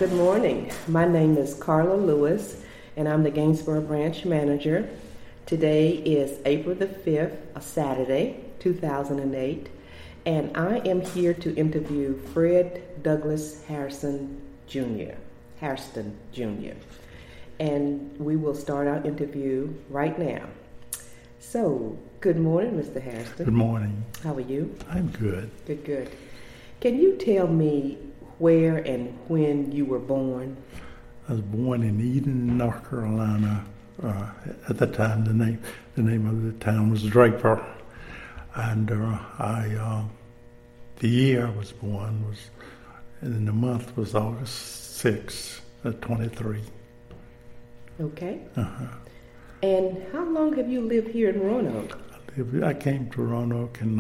Good morning. My name is Carla Lewis, and I'm the Gainesboro branch manager. Today is April the 5th, a Saturday, 2008, and I am here to interview Fred Douglas Hairston Jr. And we will start our interview right now. So, good morning, Mr. Hairston. Good morning. How are you? I'm good. Good. Can you tell me where and when you were born? I was born in Eden, North Carolina. At the time, the name of the town was Draper, and the year I was born was, and the month was August 6, 23. Okay. Uh-huh. And how long have you lived here in Roanoke? I came to Roanoke in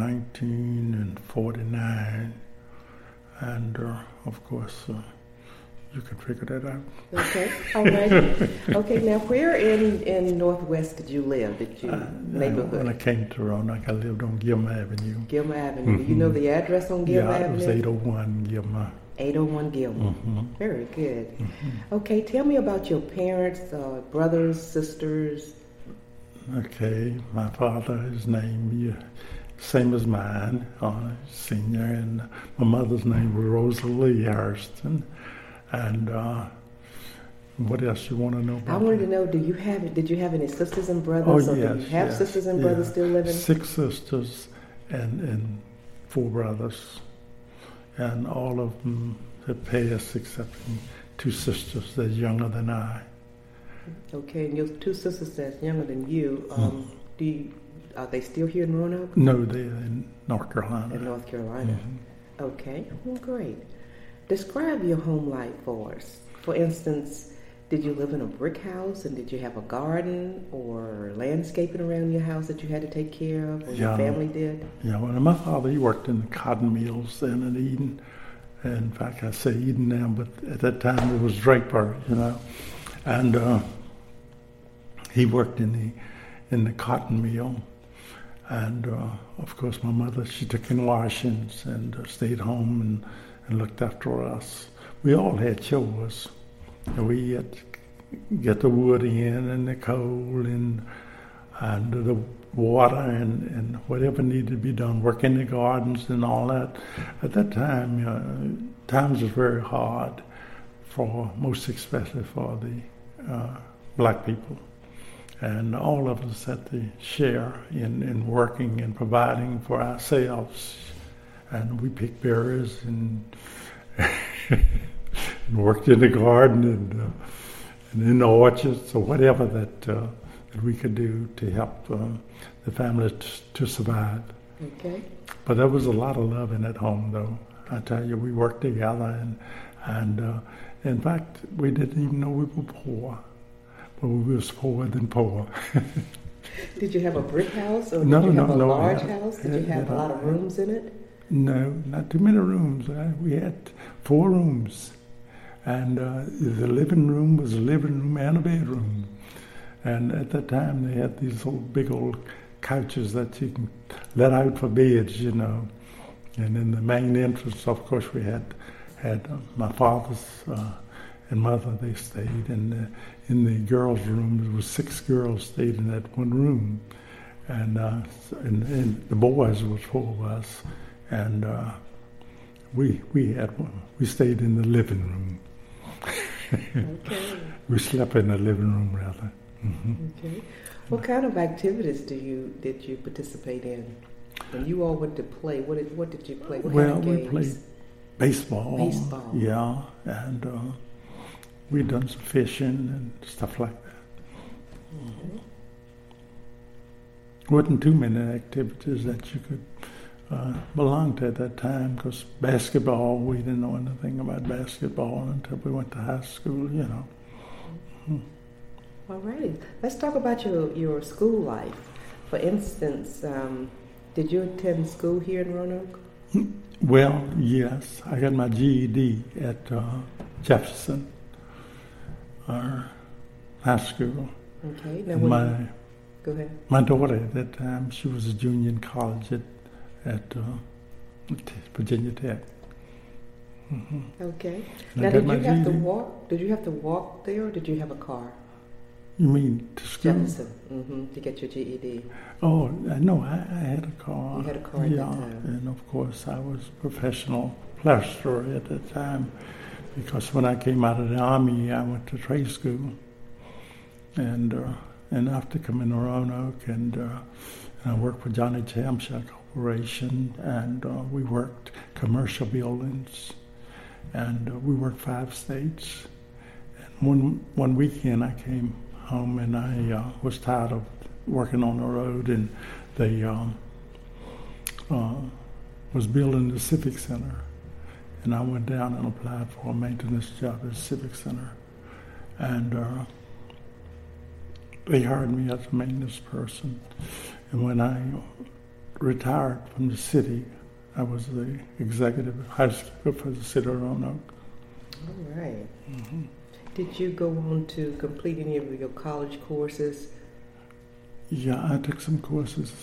1949, and of course, you can figure that out. Okay, all right. Okay, now where in Northwest did you live? Neighborhood? When I came to Roanoke, I lived on Gilmer Avenue. Gilmer Avenue. Do you know the address on Gilmer Avenue? Yeah, it was 801 Gilmer. 801 Gilmer. Mm-hmm. Very good. Mm-hmm. Okay, tell me about your parents, brothers, sisters. Okay, my father, his name, same as mine, senior, and my mother's name was Rosalie Hairston. And what else you want to know about? I wanted to know, did you have any sisters and brothers? Oh, yes. Do you have sisters and brothers still living? 6 sisters and 4 brothers. And all of them have passed except 2 sisters that's younger than I. Okay, and your 2 sisters that's younger than you, are they still here in Roanoke? No, they're in North Carolina. In North Carolina. Mm-hmm. Okay, well, great. Describe your home life for us. For instance, did you live in a brick house, and did you have a garden or landscaping around your house that you had to take care of, or your family did? Yeah, well, my father, he worked in the cotton mills then in Eden. In fact, I say Eden now, but at that time it was Draper, And he worked in the cotton mill. And, of course, my mother, she took in washings and stayed home and looked after us. We all had chores. We had to get the wood in and the coal and the water and whatever needed to be done, work in the gardens and all that. At that time, times was very hard, most especially for the black people. And all of us had to share in working and providing for ourselves. And we picked berries and worked in the garden and in the orchards or whatever that we could do to help the family to survive. Okay. But there was a lot of loving at home, though. I tell you, we worked together, and in fact, we didn't even know we were poor. But we was poorer than poor. Did you have a brick house, or did you have a large house? Did you have a lot of rooms in it? No, not too many rooms. We had 4 rooms. And the living room was a living room and a bedroom. And at that time, they had these big old couches that you can let out for beds, And in the main entrance, of course, we had my father's and mother, they stayed. And in the girls' room, there was 6 girls stayed in that one room. And the boys was 4 of us. And we stayed in the living room. Okay. We slept in the living room, rather. Mm-hmm. Okay. What kind of activities did you participate in? When you all went to play, what did you play? What kind of games? We played baseball. Baseball. Yeah, and we done some fishing and stuff like that. Mm-hmm. Wasn't too many activities that you could belong to at that time, because basketball, we didn't know anything about basketball until we went to high school, Mm-hmm. All right. Let's talk about your school life. For instance, did you attend school here in Roanoke? Well, yes. I got my GED at Jefferson High School. Okay. Now, go ahead. My daughter at that time, she was a junior in college at Virginia Tech. Okay. And Now, I got did my you have to GED. walk? Did you have to walk there, or did you have a car? You mean to school? Jefferson, to get your GED. Oh, no, I had a car. You had a car at that time. And of course I was a professional plasterer at that time because when I came out of the Army, I went to trade school. And after coming to Roanoke, and I worked for Johnny Chamshire Corporation, and we worked commercial buildings, and we worked 5 states. And one weekend I came home, and I was tired of working on the road, and they was building the Civic Center, and I went down and applied for a maintenance job at the Civic Center, and they hired me as a maintenance person. And when I retired from the city, I was the executive housekeeper for the city of Roanoke. All right. Did you go on to complete any of your college courses? Yeah, I took some courses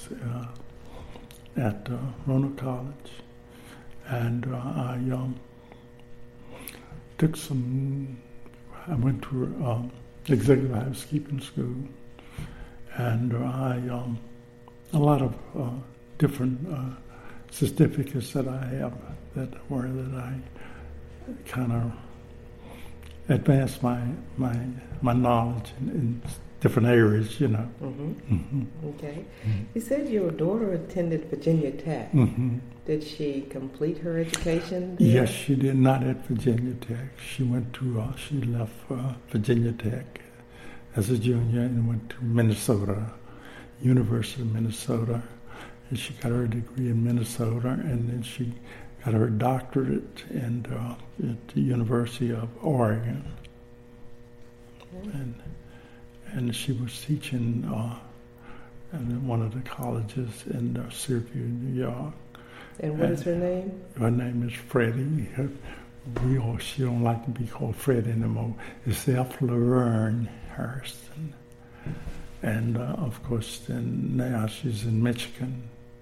at Roanoke College, and I took some. I went to executive housekeeping school, and a lot of different certificates that I have that I kind of advanced my knowledge in different areas, you know. Okay. You said your daughter attended Virginia Tech. Did she complete her education there? Yes, she did, not at Virginia Tech. She went to, she left Virginia Tech as a junior and went to Minnesota, University of Minnesota. And she got her degree in Minnesota, and then she got her doctorate at the University of Oregon. And she was teaching at one of the colleges in Syracuse, New York. And what is her name? Her name is Freddie. She don't like to be called Fred anymore. It's F. Laverne Hurston. And of course, then now she's in Michigan.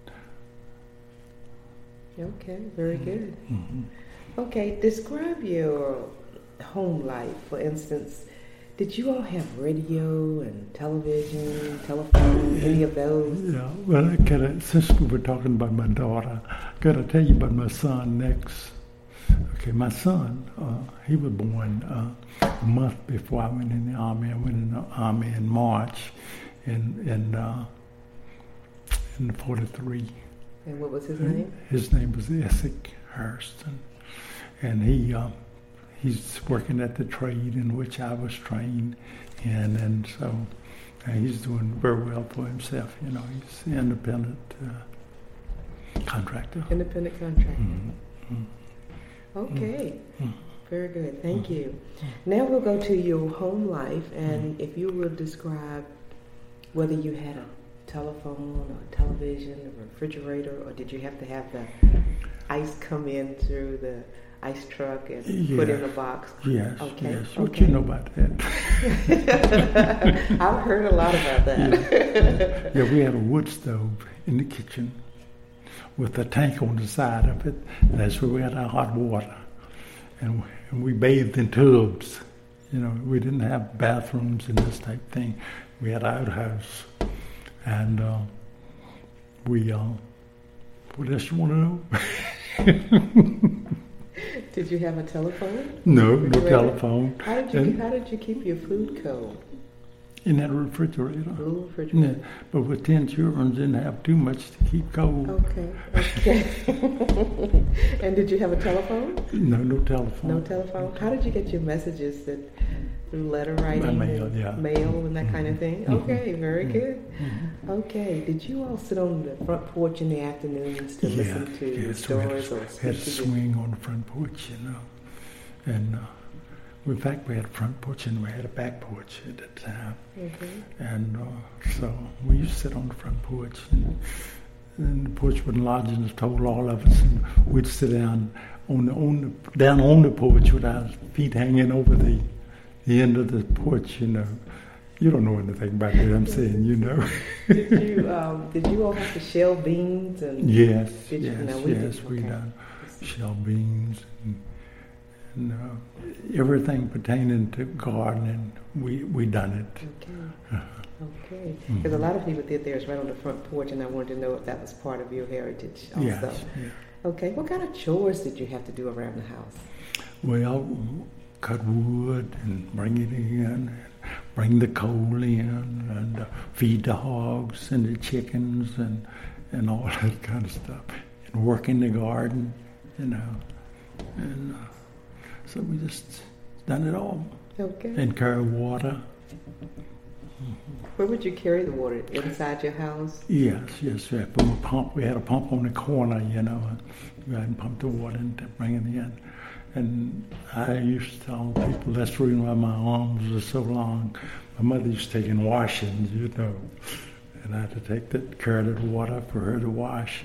Okay, very good. Okay, describe your home life. For instance, did you all have radio and television, telephone, any of those? Yeah, well, since we were talking about my daughter, I got to tell you about my son next. Okay, my son, he was born a month before I went in the Army. I went in the Army in March in 43. And what was his name? His name was Essex Hurston, and he's working at the trade in which I was trained in, and so he's doing very well for himself. You know, he's an independent contractor. Independent contractor. Okay. Very good. Thank you. Now we'll go to your home life, and if you will describe whether you had a telephone or television or refrigerator, or did you have to have the ice come in through the ice truck and put in a box? Yes. Okay. Yes. What you know about that? I've heard a lot about that. Yeah, we had a wood stove in the kitchen with a tank on the side of it. And that's where we had our hot water. And we bathed in tubs. You know, we didn't have bathrooms and this type thing. We had an outhouse. And what else you want to know? Did you have a telephone? No telephone. How did you keep your food cold? In that refrigerator. Little refrigerator. Yeah, but with 10 children, didn't have too much to keep cold. Okay. And did you have a telephone? No telephone. No telephone. How did you get your messages? Through letter writing? By mail, yeah. Mail and that kind of thing? Okay, very good. Okay, did you all sit on the front porch in the afternoons to listen to stories or speak we had a to swing on the front porch, you know. And in fact, we had a front porch and we had a back porch at the time. And so we used to sit on the front porch, and the porch wasn't large enough to hold all of us, and we'd sit down on the porch with our feet hanging over the end of the porch, you know. You don't know anything about that, I'm saying, you know. Did you all have to shell beans? And yes, we we done shell beans and everything pertaining to gardening, we done it. Okay. Okay. Because a lot of people did theirs right on the front porch, and I wanted to know if that was part of your heritage also. Yes. Yeah. Okay. What kind of chores did you have to do around the house? Well, cut wood and bring it in, bring the coal in, and feed the hogs and the chickens and all that kind of stuff, and work in the garden, and so we just done it all. Okay. And carry water. Where would you carry the water? Inside your house? Yes. We had a pump. We had a pump on the corner, and we had to pump the water and bring it in. And I used to tell people that's the reason why my arms are so long. My mother used to take in washings, and I had to carry the water for her to wash.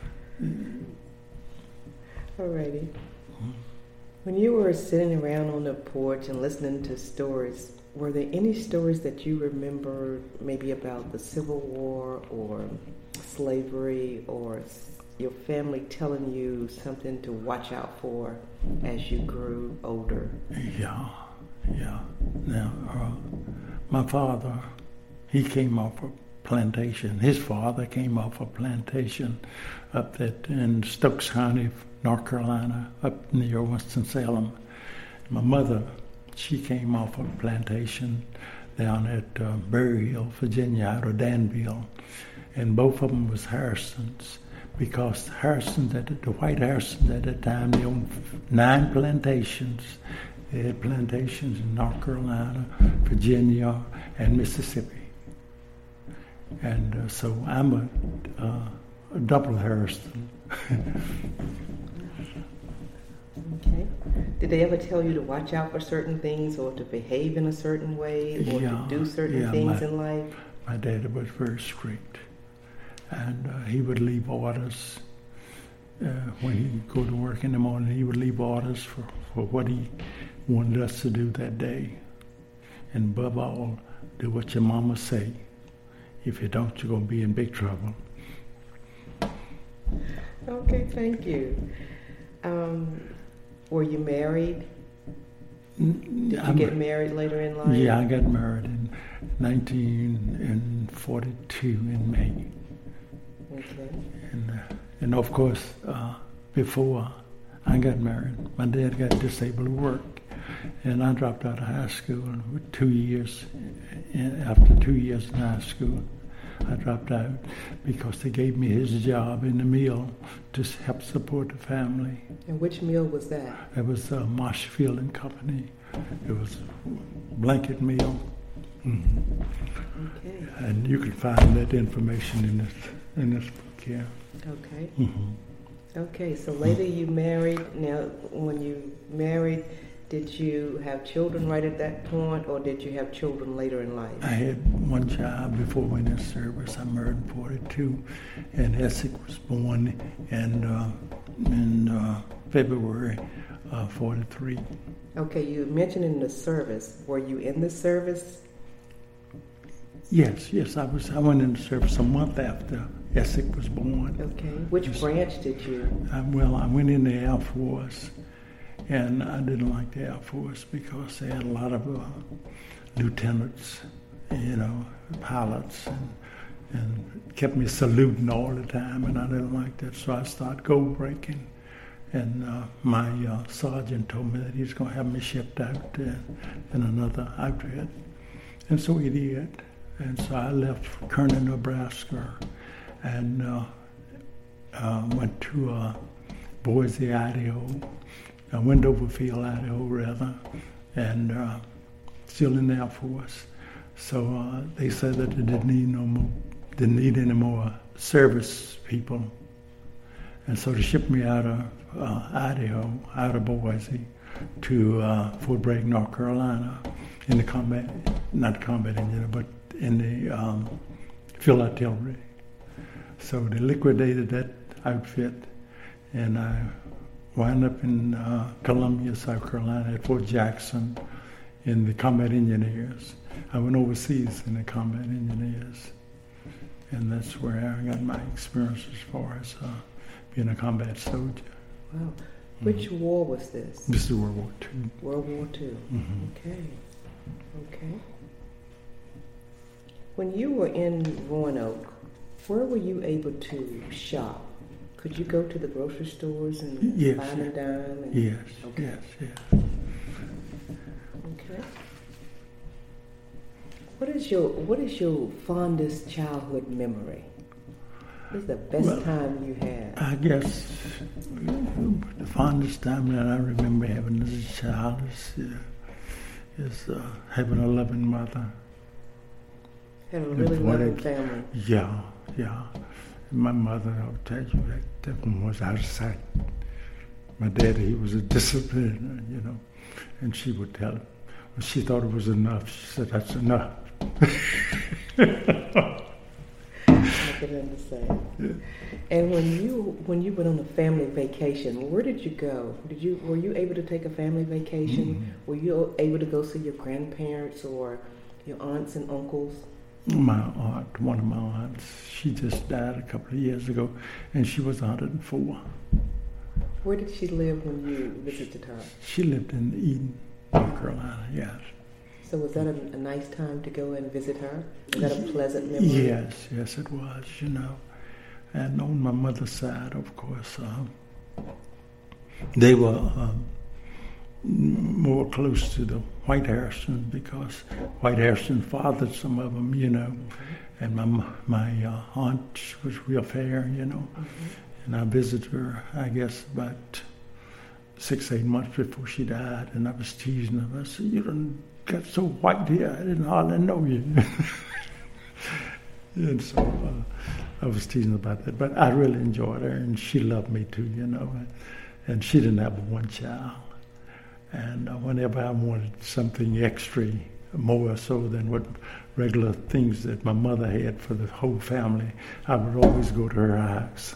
Alrighty. When you were sitting around on the porch and listening to stories, were there any stories that you remember maybe about the Civil War or slavery or your family telling you something to watch out for as you grew older? Yeah. Now, my father, he came off a plantation. His father came off a plantation up in Stokes County, North Carolina, up near Winston-Salem. My mother, she came off a plantation down at Berry Hill, Virginia, out of Danville, and both of them was Harrisons, because the white Harrisons at that time, they owned 9 plantations. They had plantations in North Carolina, Virginia, and Mississippi. And so I'm a double Harrison. Okay. Did they ever tell you to watch out for certain things or to behave in a certain way or to do certain things in life? My dad was very strict. And he would leave orders when he'd go to work in the morning. He would leave orders for what he wanted us to do that day. And above all, do what your mama say. If you don't, you're going to be in big trouble. Okay, thank you. Were you married? Did you get married later in life? Yeah, I got married in 1942 in May. Okay. And of course, before I got married, my dad got disabled at work, and I dropped out of high school with 2 years. After 2 years in high school, I dropped out because they gave me his job in the mill to help support the family. And which mill was that? It was Marshfield and Company. It was a blanket mill. Mm-hmm. Okay. And you can find that information in this book here. Okay. Mm-hmm. Okay, so later you married. Now, when you married, did you have children right at that point, or did you have children later in life? I had one child before we went in service. I married in 42, and Essex was born in February 43. Okay, you mentioned in the service. Were you in the service? Yes, I was. I went into service a month after Essex was born. Okay, which branch did you? I went in the Air Force, and I didn't like the Air Force because they had a lot of lieutenants, pilots, and kept me saluting all the time, and I didn't like that, so I started gold breaking. And my sergeant told me that he's going to have me shipped out in another outfit, and so he did. And so I left Kearney, Nebraska, and went to Boise, Idaho, Wendoverfield, Idaho, rather, and still in the Air Force. So they said that they didn't need any more service people, and so they shipped me out of Idaho, out of Boise, to Fort Bragg, North Carolina, in the not combat engine, but in the field artillery. So they liquidated that outfit, and I wound up in Columbia, South Carolina, at Fort Jackson, in the combat engineers. I went overseas in the combat engineers, and that's where I got my experience as far as being a combat soldier. Wow. Which war was this? This is World War II. World War II. Mm-hmm. Okay. When you were in Roanoke, where were you able to shop? Could you go to the grocery stores and Yes. find a dime? And, Yes, Okay. yes. Okay. What is your fondest childhood memory? What is the best time you had? I guess the fondest time that I remember having as a child is having a loving mother. Had a really loving family. Yeah. My mother, I'll tell you, that one was out of sight. My daddy, he was a disciplinarian, and she would tell him, when she thought it was enough, she said, that's enough. I can understand. Yeah. And when you went on a family vacation, where did you go? Were you able to take a family vacation? Mm-hmm. Were you able to go see your grandparents or your aunts and uncles? My aunt, one of my aunts, she just died a couple of years ago, and she was 104. Where did she live when you visited her? She lived in Eden, North Carolina, yes. So was that a nice time to go and visit her? Was that a pleasant memory? Yes, it was, And on my mother's side, of course, they were more close to the White Harrison because White Harrison fathered some of them, And my aunt, she was real fair, And I visited her, I guess, about 6-8 months before she died. And I was teasing her. I said, you done got so white here, I didn't hardly know you. And so I was teasing about that. But I really enjoyed her, and she loved me too, And she didn't have one child. And whenever I wanted something extra, more so than what regular things that my mother had for the whole family, I would always go to her house.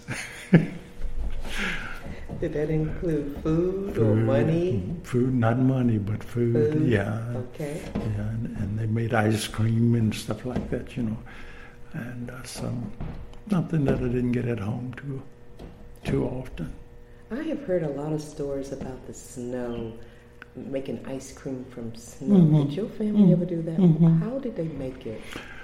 Did that include food or money? Food, not money, but food. Yeah. Okay. Yeah, and they made ice cream and stuff like that, And something that I didn't get at home too often. I have heard a lot of stories about the snow, making ice cream from snow. Mm-hmm. Did your family ever do that? Mm-hmm. How did they make it?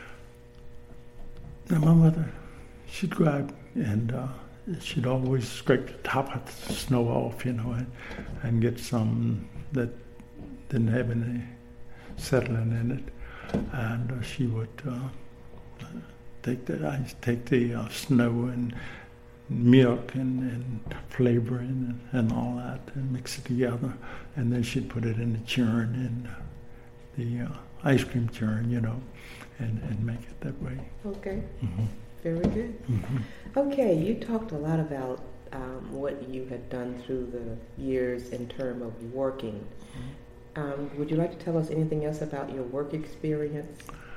Now, my mother, she'd go out and she'd always scrape the top of the snow off, and get some that didn't have any settling in it. And she would take the snow and milk and flavoring and all that and mix it together. And then she'd put it in the churn, in the ice cream churn, and make it that way. Okay. Mm-hmm. Very good. Mm-hmm. Okay, you talked a lot about what you had done through the years in terms of working. Would you like to tell us anything else about your work experience?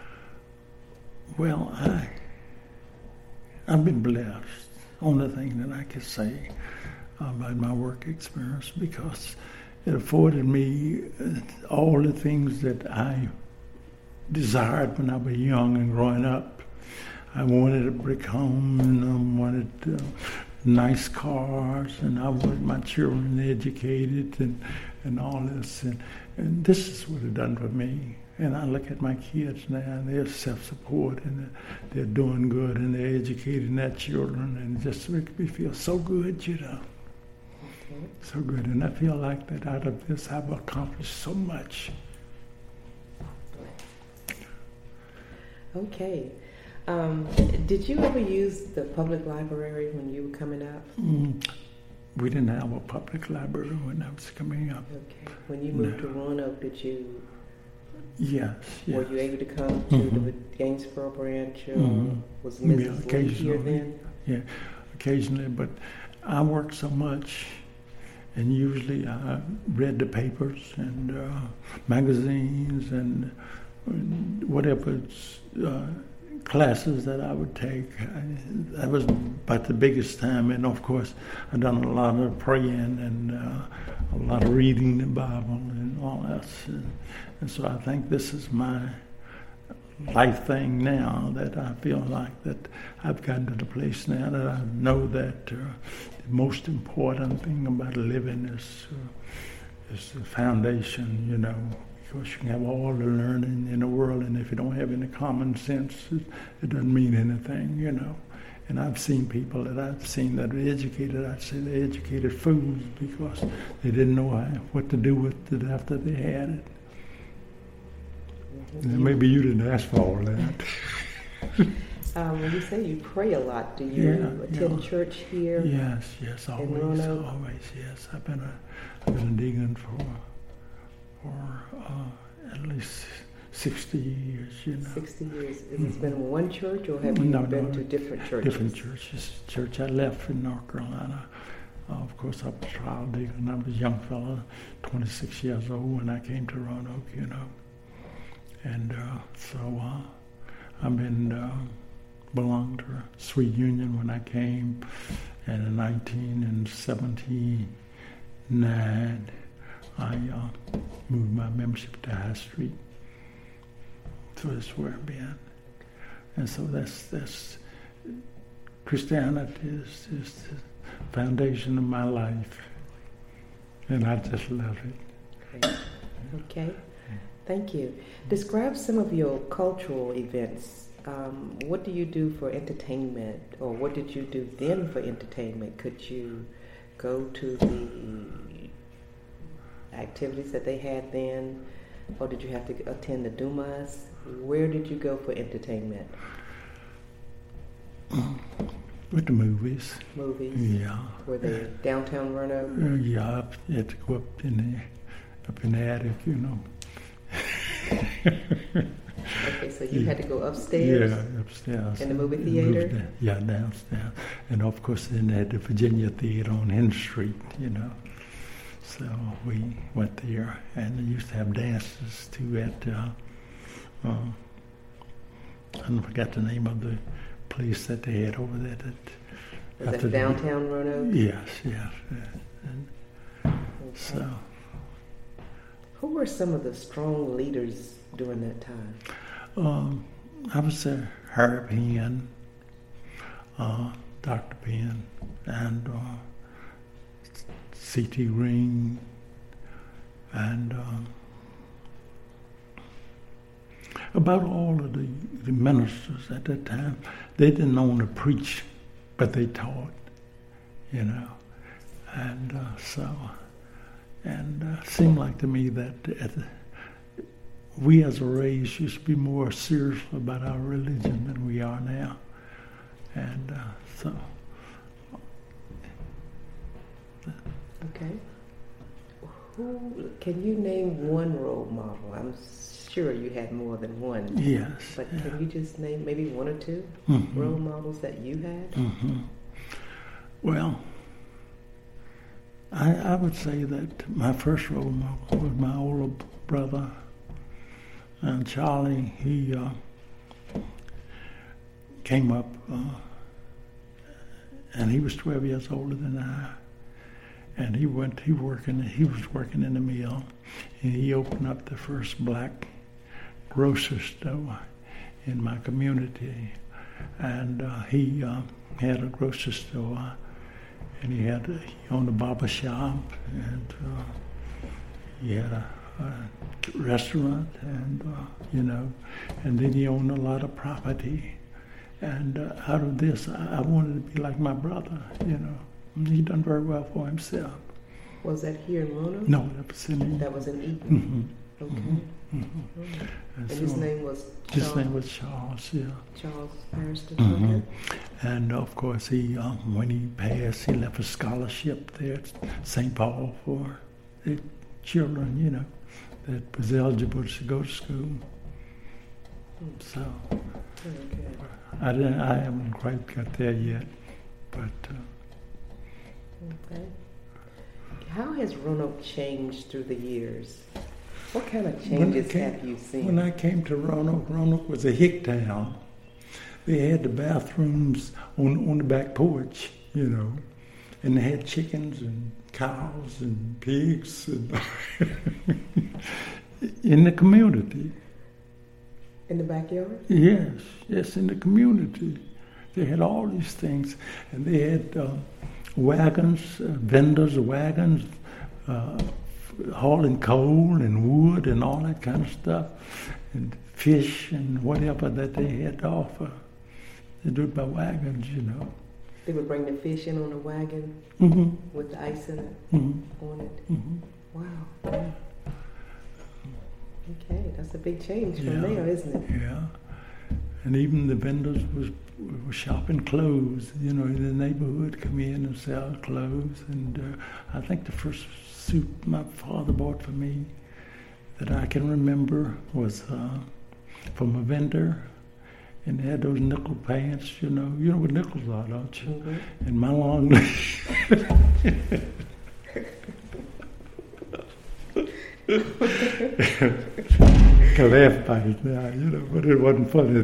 Well, I've been blessed. Only thing that I could say about my work experience, because it afforded me all the things that I desired when I was young and growing up. I wanted a brick home, and I wanted nice cars, and I wanted my children educated and all this. And this is what it done for me. And I look at my kids now, and they're self-support, and they're doing good, and they're educating their children, and it just makes me feel so good, Okay. So good. And I feel like that out of this, I've accomplished so much. Okay. Did you ever use the public library when you were coming up? We didn't have a public library when I was coming up. Okay. When you moved to Roanoke, did you... Yes. Were you able to come to the Gainsboro branch? Was Mrs. Lee here then? Yeah, occasionally. But I worked so much, and usually I read the papers and magazines and whatever classes that I would take. That was about the biggest time. And of course, I've done a lot of praying and a lot of reading the Bible and all that. And so I think this is my life thing now that I feel like that I've gotten to the place now that I know that the most important thing about living is the foundation, you know, because you can have all the learning in the world, and if you don't have any common sense, it doesn't mean anything, you know. And I've seen people that I've seen that are educated, I'd say they're educated fools because they didn't know what to do with it after they had it. And maybe you didn't ask for all that. When you say you pray a lot, do you attend church here? Yes, always, yes. I've been a deacon for at least 60 years, you know. 60 years. Has it been one church, or have you been to different churches? Different churches. Church I left in North Carolina. Of course, I was a trial deacon. I was a young fellow, 26 years old when I came to Roanoke, you know. And so I've been belonged to Sweet Union when I came, and in 1979 I moved my membership to High Street. So that's where I've been. And so that's Christianity is the foundation of my life, and I just love it. Okay. Thank you. Describe some of your cultural events. What do you do for entertainment, or what did you do then for entertainment? Could you go to the activities that they had then, or did you have to attend the Dumas? Where did you go for entertainment? With the movies. Movies? Yeah. Were they downtown Roanoke? Yeah, I had to go up in the attic, you know. Okay, so you had to go upstairs? Yeah, upstairs. In the movie theater? Yeah, downstairs. And of course then they had the Virginia Theater on Hen Street, you know. So we went there, and they used to have dances too at, I forgot the name of the place that they had over there. Was that downtown Roanoke? Yes. And okay. So. Who were some of the strong leaders during that time? I would say Harry Penn, Dr. Penn, and C.T. Green, and about all of the ministers at that time. They didn't only preach, but they taught, you know. And it seemed like to me that we as a race should be more serious about our religion than we are now. And so... Okay. Can you name one role model? I'm sure you had more than one. Yes. But can you just name maybe one or two role models that you had? Mm-hmm. Well, I would say that my first role model was my older brother, and Charlie. He came up, and he was 12 years older than I. And he was working in the mill, and he opened up the first black grocery store in my community. And he had a grocery store, and he owned a barber shop, and he had a restaurant, and you know, and then he owned a lot of property. And out of this, I wanted to be like my brother, you know. He done very well for himself. Was that here in Roanoke? No, that was in Eaton. That was in Eaton. Mm-hmm. Okay. Mm-hmm. And his name was Charles? His name was Charles, yeah. Charles Harrison, Mm-hmm. okay. And of course, he when he passed, he left a scholarship there at St. Paul for the children, you know, that was eligible to go to school. So, Okay. I haven't quite got there yet, but... Okay. How has Roanoke changed through the years? What kind of changes have you seen? When I came to Roanoke was a hick town. They had the bathrooms on the back porch, you know, and they had chickens and cows and pigs and in the community. In the backyard? Yes, in the community. They had all these things, and they had wagons, vendors' wagons, hauling coal and wood and all that kind of stuff, and fish and whatever that they had to offer. They do it by wagons, you know. They would bring the fish in on a wagon with the ice in it, on it. Mm-hmm. Wow. Okay, that's a big change from there, isn't it? Yeah. And even the vendors were shopping clothes, you know, in the neighborhood, come in and sell clothes. And I think the first suit my father bought for me that I can remember was from a vendor. And they had those nickel pants, you know what nickels are, don't you? Mm-hmm. And my long I laugh about it now, you know, but it wasn't funny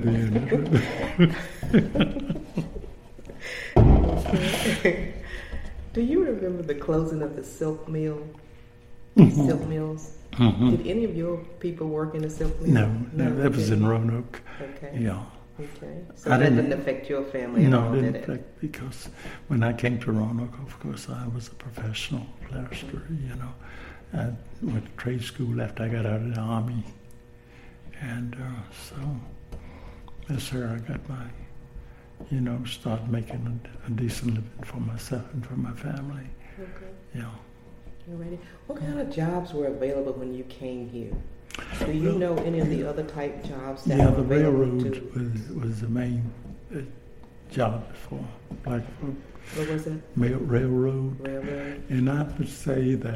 then. Do you remember the closing of the silk mill? Silk mills? Mm-hmm. Did any of your people work in the silk mill? No, that was in Roanoke. Okay. Yeah. Okay. So that didn't affect your family at all, did it? No, it didn't affect, because when I came to Roanoke, of course, I was a professional plasterer, you know. I went to trade school after I got out of the Army. And so, yes, sir, I got my, you know, started making a decent living for myself and for my family. Okay. Yeah. You ready? What kind of jobs were available when you came here? Do you know any of the other type jobs that were the available railroad was the main job for black folk. What was it? Railroad. Railroad. And I would say that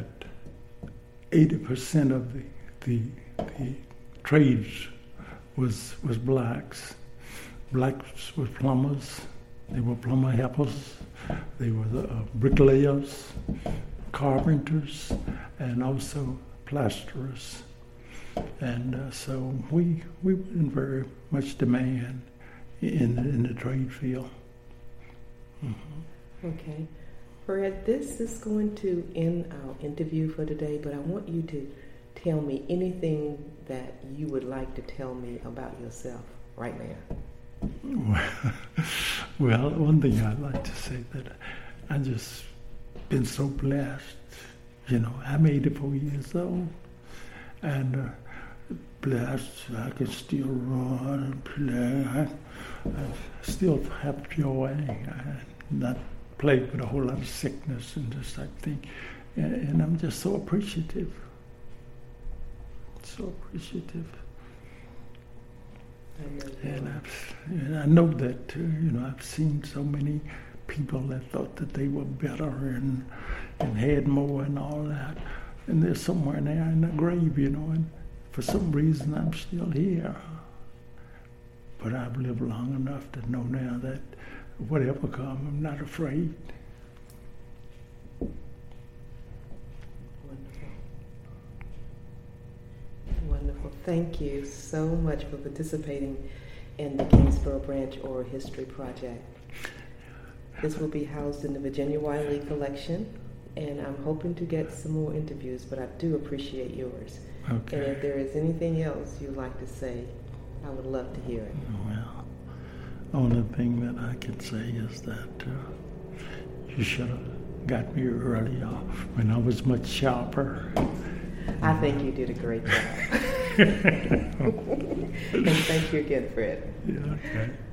80% of the trades was blacks. Blacks were plumbers. They were plumber helpers. They were bricklayers, carpenters, and also plasterers. And so we were in very much demand in the trade field. Mm-hmm. Okay. Fred, this is going to end our interview for today, but I want you to tell me anything that you would like to tell me about yourself right now. Well, one thing I'd like to say that I just been so blessed. You know, I'm 84 years old, and blessed I can still run and play. I still have joy. Not plagued with a whole lot of sickness and this type of thing. And I'm just so appreciative. So appreciative. And I know that, you know, I've seen so many people that thought that they were better and had more and all that. And they're somewhere there in the grave, you know, and for some reason I'm still here. But I've lived long enough to know now that whatever comes, I'm not afraid. Wonderful. Thank you so much for participating in the Gainsborough Branch Oral History Project. This will be housed in the Virginia Wiley collection, and I'm hoping to get some more interviews, but I do appreciate yours. Okay. And if there is anything else you'd like to say, I would love to hear it. Well, the only thing that I can say is that you should have got me earlier when I was much sharper. I think you did a great job. And thank you again, Fred. Yeah, okay.